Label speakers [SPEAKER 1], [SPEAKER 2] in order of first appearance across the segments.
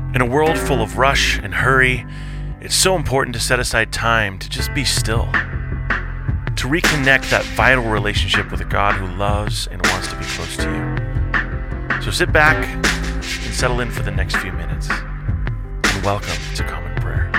[SPEAKER 1] In a world full of rush and hurry, it's so important to set aside time to just be still, to reconnect that vital relationship with a God who loves and wants to be close to you. So sit back and settle in for the next few minutes, and welcome to Common Prayer.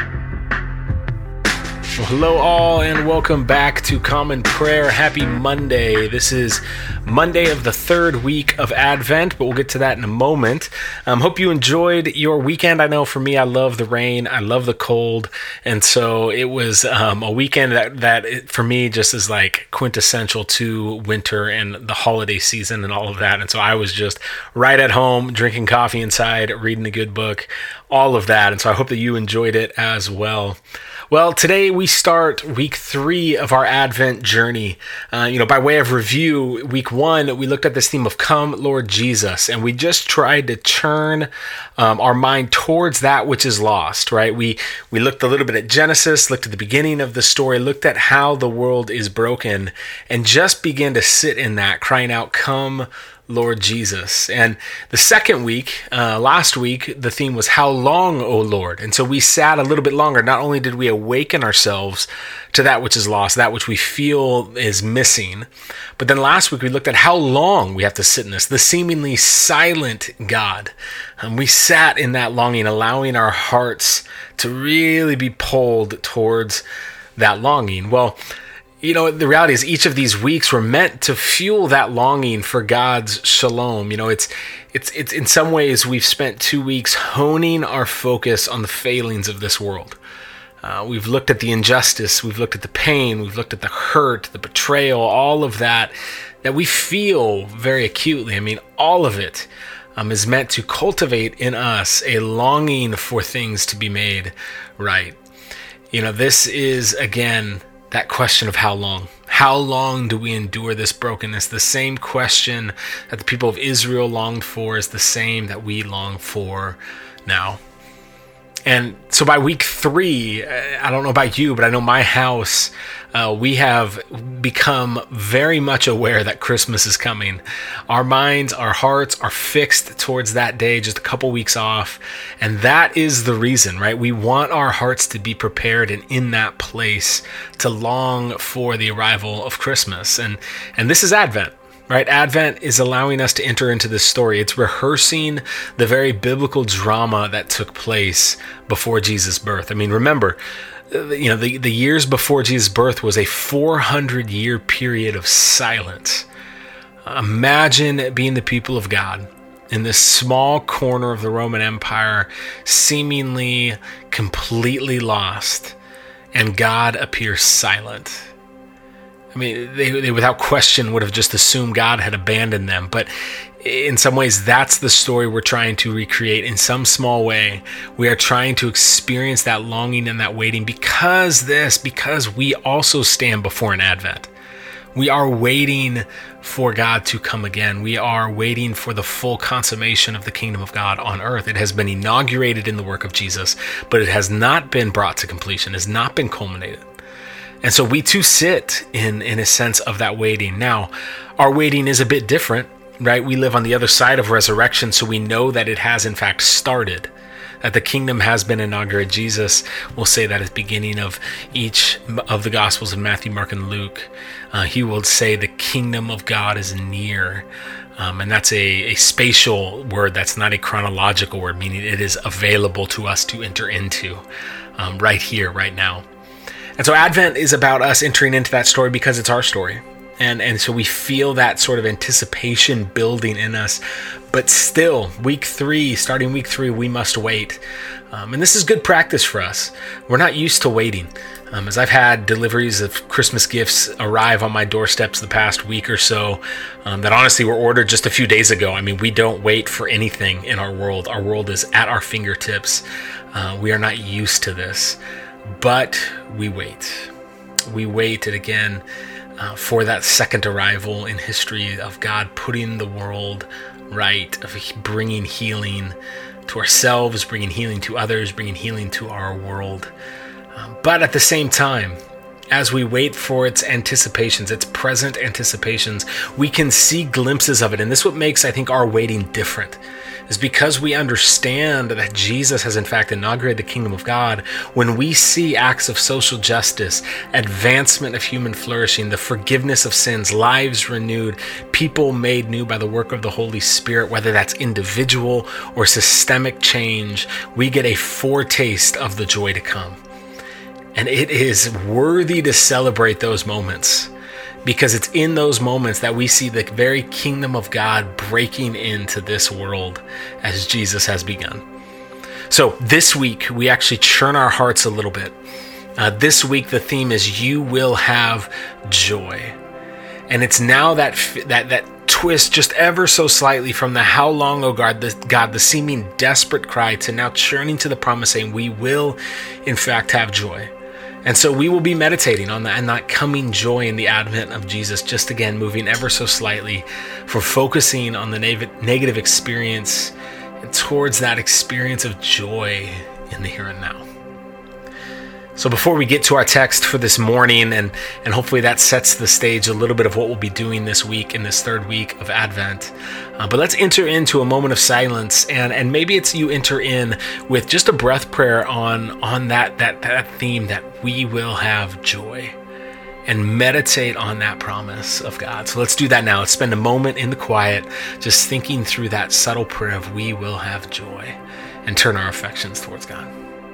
[SPEAKER 2] Well, hello all, and welcome back to Common Prayer. Happy Monday. This is Monday of the third week of Advent, but we'll get to that in a moment. Hope you enjoyed your weekend. I know for me, I love the rain. I love the cold. And so it was a weekend that for me just is like quintessential to winter and the holiday season and all of that. And so I was just right at home, drinking coffee inside, reading a good book, all of that. And so I hope that you enjoyed it as well. Well, today we start week 3 of our Advent journey. By way of review, week 1, we looked at this theme of Come, Lord Jesus, and we just tried to turn our mind towards that which is lost, right? We looked a little bit at Genesis, looked at the beginning of the story, looked at how the world is broken, and just began to sit in that, crying out, Come, Lord Jesus. And the second week, last week, the theme was How long, O Lord? And so we sat a little bit longer. Not only did we awaken ourselves to that which is lost, that which we feel is missing, but then last week we looked at how long we have to sit in this, the seemingly silent God. We sat in that longing, allowing our hearts to really be pulled towards that longing. Well, the reality is each of these weeks were meant to fuel that longing for God's shalom. It's in some ways we've spent 2 weeks honing our focus on the failings of this world. We've looked at the injustice, we've looked at the pain, we've looked at the hurt, the betrayal, all of that we feel very acutely. All of it is meant to cultivate in us a longing for things to be made right. This is, again, that question of how long. How long do we endure this brokenness? The same question that the people of Israel longed for is the same that we long for now. And so by week 3, I don't know about you, but I know my house, we have become very much aware that Christmas is coming. Our minds, our hearts are fixed towards that day, just a couple weeks off. And that is the reason, right? We want our hearts to be prepared and in that place to long for the arrival of Christmas. And this is Advent. Right? Advent is allowing us to enter into this story. It's rehearsing the very biblical drama that took place before Jesus' birth. Remember, the years before Jesus' birth was a 400-year period of silence. Imagine being the people of God in this small corner of the Roman Empire, seemingly completely lost, and God appears silent. They without question would have just assumed God had abandoned them. But in some ways, that's the story we're trying to recreate in some small way. We are trying to experience that longing and that waiting because we also stand before an Advent. We are waiting for God to come again. We are waiting for the full consummation of the kingdom of God on earth. It has been inaugurated in the work of Jesus, but it has not been brought to completion, has not been culminated. And so we too sit in a sense of that waiting. Now, our waiting is a bit different, right? We live on the other side of resurrection, so we know that it has in fact started, that the kingdom has been inaugurated. Jesus will say that at the beginning of each of the Gospels of Matthew, Mark, and Luke. He will say the kingdom of God is near. And that's a spatial word. That's not a chronological word, meaning it is available to us to enter into right here, right now. And so Advent is about us entering into that story because it's our story. And so we feel that sort of anticipation building in us. But still, starting week 3, we must wait. And this is good practice for us. We're not used to waiting. As I've had deliveries of Christmas gifts arrive on my doorsteps the past week or so, that honestly were ordered just a few days ago. We don't wait for anything in our world. Our world is at our fingertips. We are not used to this. But we wait. We wait, and again, for that second arrival in history of God putting the world right, of bringing healing to ourselves, bringing healing to others, bringing healing to our world. But at the same time, as we wait for its anticipations, its present anticipations, we can see glimpses of it. And this is what makes, I think, our waiting different, is because we understand that Jesus has in fact inaugurated the kingdom of God. When we see acts of social justice, advancement of human flourishing, the forgiveness of sins, lives renewed, people made new by the work of the Holy Spirit, whether that's individual or systemic change, we get a foretaste of the joy to come. And it is worthy to celebrate those moments, because it's in those moments that we see the very kingdom of God breaking into this world as Jesus has begun. So this week, we actually churn our hearts a little bit. This week, the theme is you will have joy. And it's now that twist just ever so slightly from the how long, oh God, the seeming desperate cry, to now churning to the promise saying we will in fact have joy. And so we will be meditating on that and that coming joy in the advent of Jesus, just again moving ever so slightly from focusing on the negative experience and towards that experience of joy in the here and now. So before we get to our text for this morning, and hopefully that sets the stage a little bit of what we'll be doing this week in this third week of Advent, but let's enter into a moment of silence, and maybe it's you enter in with just a breath prayer on that theme that we will have joy, and meditate on that promise of God. So let's do that now. Let's spend a moment in the quiet just thinking through that subtle prayer of we will have joy, and turn our affections towards God.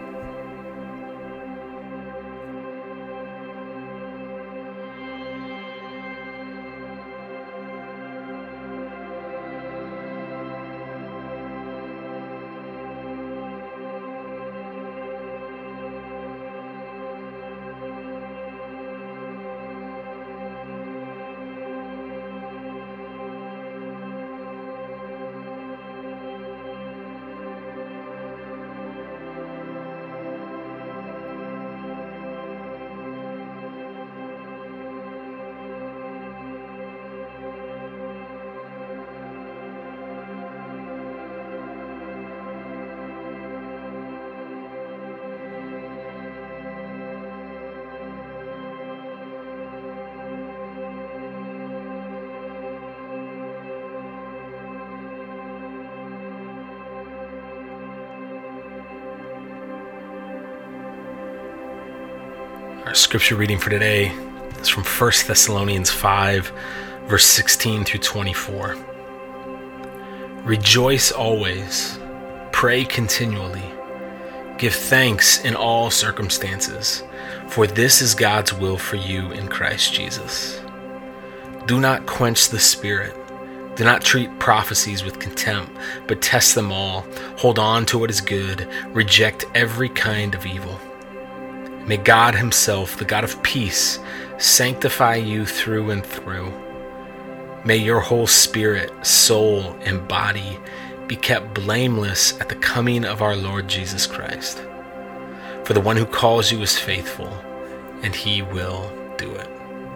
[SPEAKER 2] Our scripture reading for today is from 1 Thessalonians 5, verse 16 through 24. Rejoice always, pray continually, give thanks in all circumstances, for this is God's will for you in Christ Jesus. Do not quench the Spirit. Do not treat prophecies with contempt, but test them all. Hold on to what is good. Reject every kind of evil. May God himself, the God of peace, sanctify you through and through. May your whole spirit, soul, and body be kept blameless at the coming of our Lord Jesus Christ. For the one who calls you is faithful, and he will do it.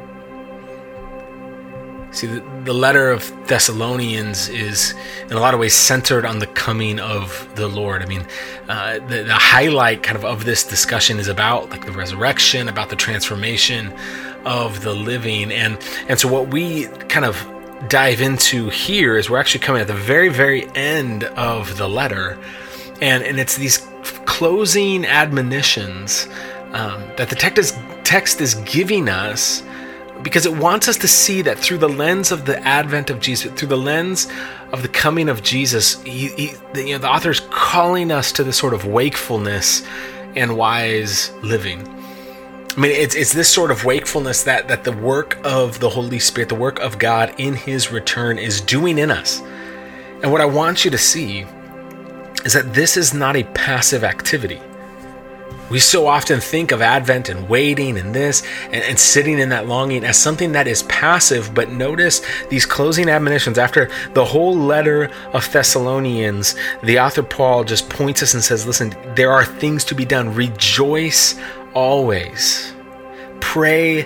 [SPEAKER 2] See, the letter of Thessalonians is in a lot of ways centered on the coming of the Lord. I mean, the highlight kind of this discussion is about like the resurrection, about the transformation of the living. And so what we kind of dive into here is we're actually coming at the very, very end of the letter. And it's these closing admonitions that the text is giving us, because it wants us to see that through the lens of the advent of Jesus, through the lens of the coming of Jesus, the author's calling us to this sort of wakefulness and wise living. I mean, it's this sort of wakefulness that the work of the Holy Spirit, the work of God in his return is doing in us. And what I want you to see is that this is not a passive activity. We so often think of Advent and waiting and this and sitting in that longing as something that is passive, but notice these closing admonitions after the whole letter of Thessalonians. The author Paul just points us and says, listen, there are things to be done. Rejoice always. Pray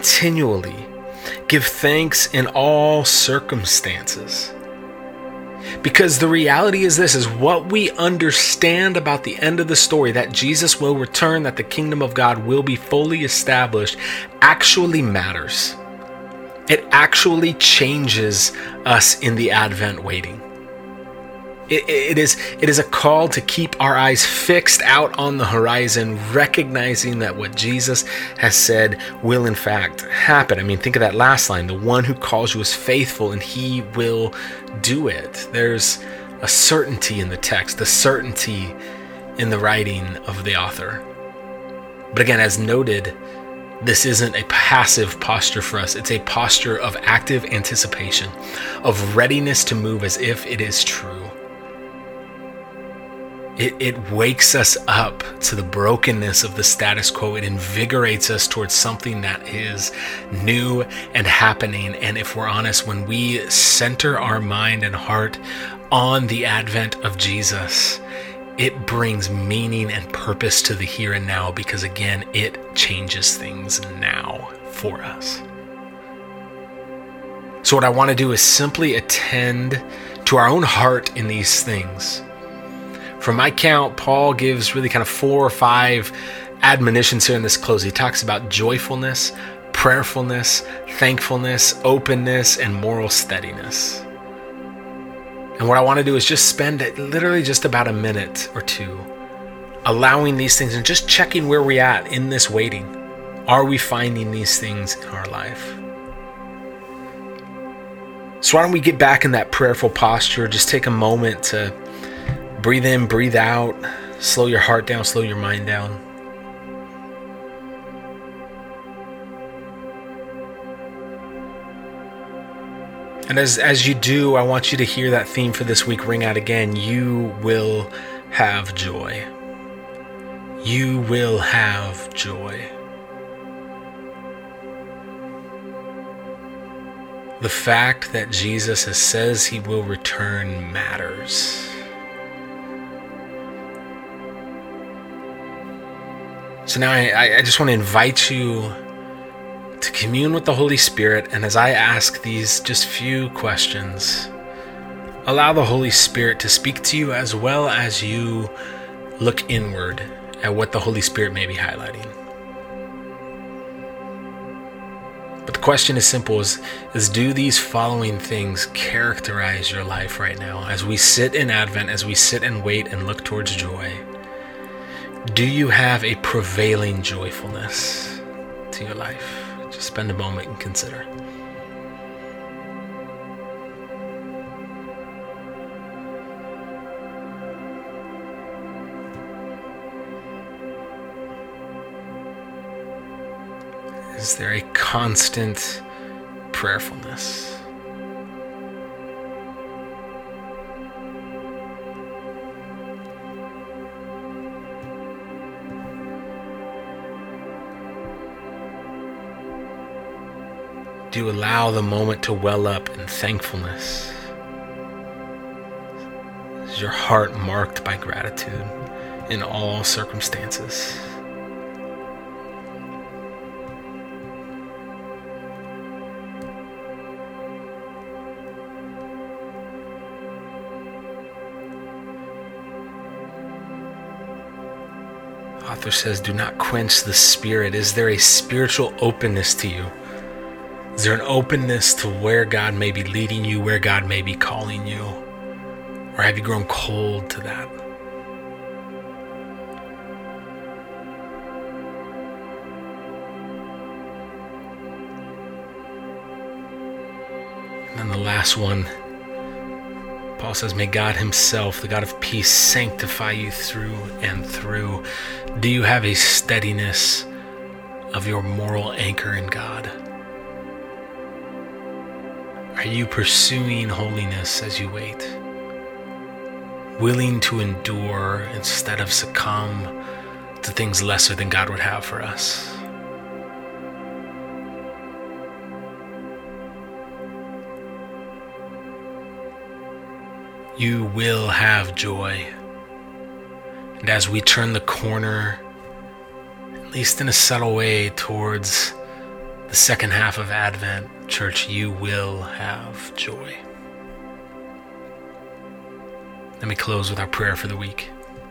[SPEAKER 2] continually. Give thanks in all circumstances. Because the reality is this, is what we understand about the end of the story, that Jesus will return, that the kingdom of God will be fully established, actually matters. It actually changes us in the Advent waiting. It is a call to keep our eyes fixed out on the horizon, recognizing that what Jesus has said will in fact happen. I mean, think of that last line, the one who calls you is faithful and he will do it. There's a certainty in the text, the certainty in the writing of the author. But again, as noted, this isn't a passive posture for us. It's a posture of active anticipation, of readiness to move as if it is true. It wakes us up to the brokenness of the status quo. It invigorates us towards something that is new and happening. And if we're honest, when we center our mind and heart on the advent of Jesus, it brings meaning and purpose to the here and now, because again, it changes things now for us. So what I want to do is simply attend to our own heart in these things. From my count, Paul gives really kind of 4 or 5 admonitions here in this close. He talks about joyfulness, prayerfulness, thankfulness, openness, and moral steadiness. And what I want to do is just spend literally just about a minute or two allowing these things and just checking where we're at in this waiting. Are we finding these things in our life? So why don't we get back in that prayerful posture? Just take a moment to breathe in, breathe out, slow your heart down, slow your mind down. And as you do, I want you to hear that theme for this week ring out again. You will have joy. You will have joy. The fact that Jesus says he will return matters. So now I just want to invite you to commune with the Holy Spirit, and as I ask these just few questions, allow the Holy Spirit to speak to you as well as you look inward at what the Holy Spirit may be highlighting. But the question is simple, is do these following things characterize your life right now? As we sit in Advent, as we sit and wait and look towards joy, do you have a prevailing joyfulness to your life? Just spend a moment and consider. Is there a constant prayerfulness? Do you allow the moment to well up in thankfulness? Is your heart marked by gratitude in all circumstances? The author says, do not quench the spirit. Is there a spiritual openness to you? Is there an openness to where God may be leading you, where God may be calling you? Or have you grown cold to that? And then the last one, Paul says, may God himself, the God of peace, sanctify you through and through. Do you have a steadiness of your moral anchor in God? Are you pursuing holiness as you wait? Willing to endure instead of succumb to things lesser than God would have for us? You will have joy. And as we turn the corner, at least in a subtle way, towards the second half of Advent, church, you will have joy. Let me close with our prayer for the week.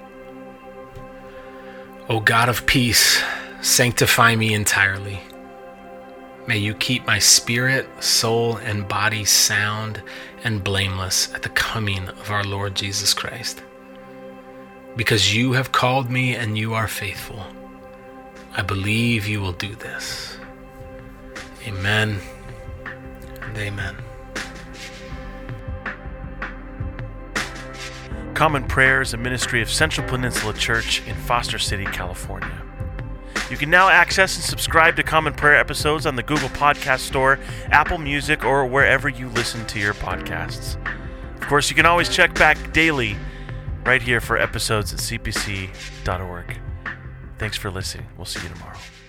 [SPEAKER 2] O God of peace, sanctify me entirely. May you keep my spirit, soul, and body sound and blameless at the coming of our Lord Jesus Christ. Because you have called me and you are faithful, I believe you will do this. Amen and amen.
[SPEAKER 1] Common Prayer is a ministry of Central Peninsula Church in Foster City, California. You can now access and subscribe to Common Prayer episodes on the Google Podcast Store, Apple Music, or wherever you listen to your podcasts. Of course, you can always check back daily right here for episodes at cpc.org. Thanks for listening. We'll see you tomorrow.